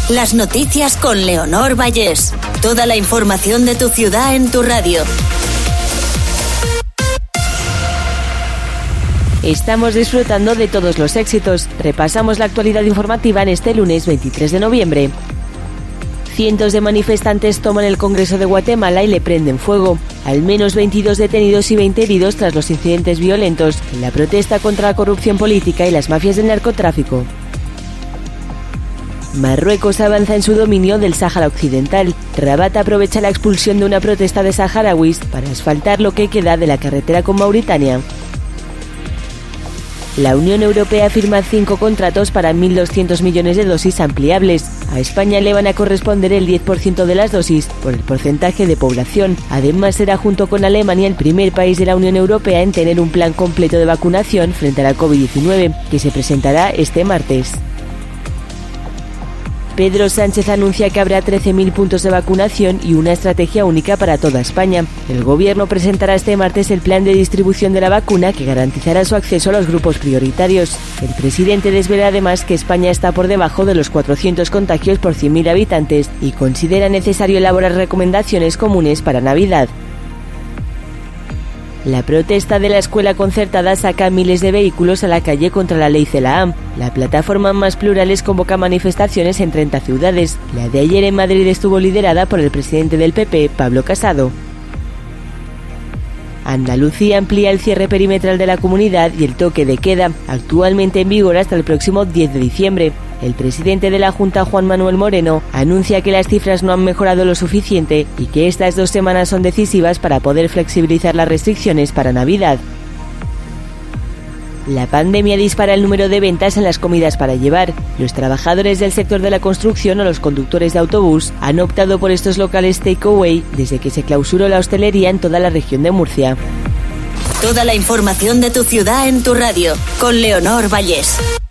Las noticias con Leonor Vallés. Toda la información de tu ciudad en tu radio. Estamos disfrutando de todos los éxitos. Repasamos la actualidad informativa en este lunes 23 de noviembre. Cientos de manifestantes toman el Congreso de Guatemala y le prenden fuego. Al menos 22 detenidos y 20 heridos tras los incidentes violentos en la protesta contra la corrupción política y las mafias del narcotráfico. Marruecos avanza en su dominio del Sáhara Occidental. Rabat aprovecha la expulsión de una protesta de saharauis para asfaltar lo que queda de la carretera con Mauritania. La Unión Europea firma 5 contratos para 1.200 millones de dosis ampliables. A España le van a corresponder el 10% de las dosis por el porcentaje de población. Además, será junto con Alemania el primer país de la Unión Europea en tener un plan completo de vacunación frente a la COVID-19, que se presentará este martes. Pedro Sánchez anuncia que habrá 13.000 puntos de vacunación y una estrategia única para toda España. El gobierno presentará este martes el plan de distribución de la vacuna que garantizará su acceso a los grupos prioritarios. El presidente desvela además que España está por debajo de los 400 contagios por 100.000 habitantes y considera necesario elaborar recomendaciones comunes para Navidad. La protesta de la escuela concertada saca miles de vehículos a la calle contra la ley CELAA. La plataforma Más Plurales convoca manifestaciones en 30 ciudades. La de ayer en Madrid estuvo liderada por el presidente del PP, Pablo Casado. Andalucía amplía el cierre perimetral de la comunidad y el toque de queda, actualmente en vigor hasta el próximo 10 de diciembre. El presidente de la Junta, Juan Manuel Moreno, anuncia que las cifras no han mejorado lo suficiente y que estas 2 semanas son decisivas para poder flexibilizar las restricciones para Navidad. La pandemia dispara el número de ventas en las comidas para llevar. Los trabajadores del sector de la construcción o los conductores de autobús han optado por estos locales takeaway desde que se clausuró la hostelería en toda la región de Murcia. Toda la información de tu ciudad en tu radio, con Leonor Vallés.